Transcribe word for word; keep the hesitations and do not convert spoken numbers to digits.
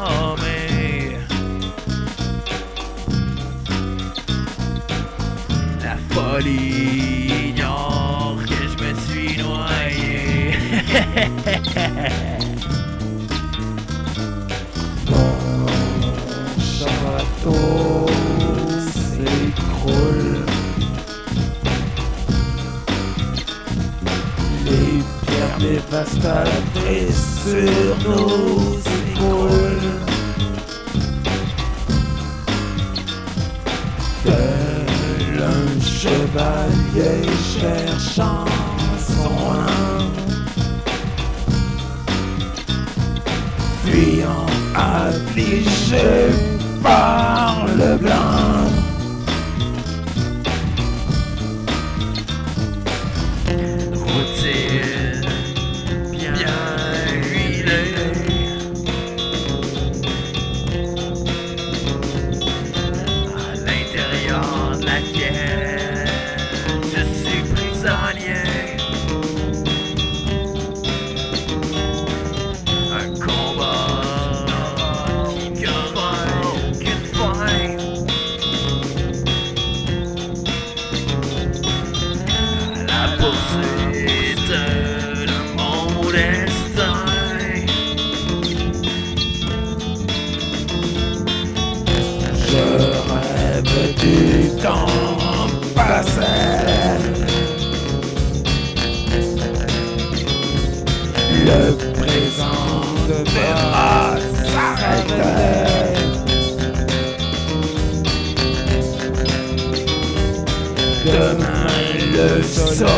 mais la folie ignore que je me suis noyé. Mon château s'écroule. Les pierres dévastatrices sur nos épaules. Tel un chevalier cherchant son âme, fuyant affligé par le blanc. Routine bien huilée, à l'intérieur de laquelle je suis prisonnier. Un combat qui n'a aucune fin. À la poursuite de mon destin. Je rêve du temps passé. Le présent devra s'arrêter. Demain le soleil